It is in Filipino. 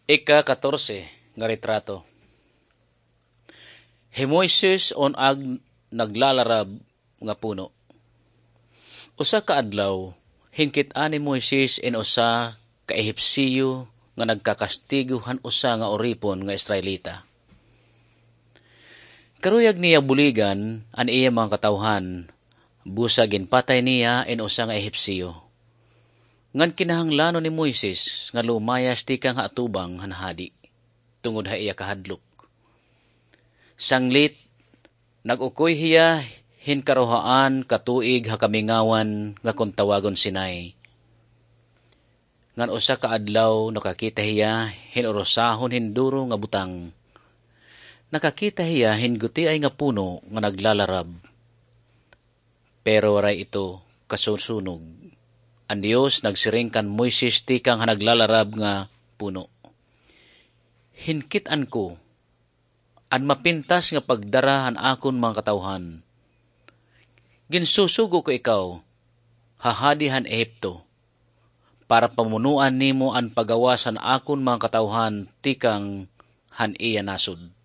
Ika-14 nga retrato. Hi Moises on ag naglalarab nga puno. Usa ka adlaw, hinkit-an ni Moises in usa ka Ehipsyo nga nagkakastiguhan usa nga oripon nga Israelita. Karuyag niya buligan an iya mga katawhan, busa ginpatay niya in usa nga Ehipsyo. Ngan kinahanglanon ni Moises nga lumayas ti kang atubang hanhadi, tungod ha iya kahadlok. Sanglit, nag-ukoy hiya hinkarohaan katuig ha kamingawan nga kung tawagon Sinai. Ngan usa ka adlaw nakakita hiya hinurosahon hinduro nga butang. Nakakita hiya hinguti ay nga puno nga naglalarab. Pero waray ito kasusunog. Ang Diyos nagsiring kan Moises ti kang naglalarab nga puno. Hinkit-an ko, an mapintas nga pagdarahan akon mga katawhan. Ginsusugo ko ikaw, hahadihan Ehipto, para pamunuan nimo an pagawasan akon mga katawhan ti kang han iya nasod.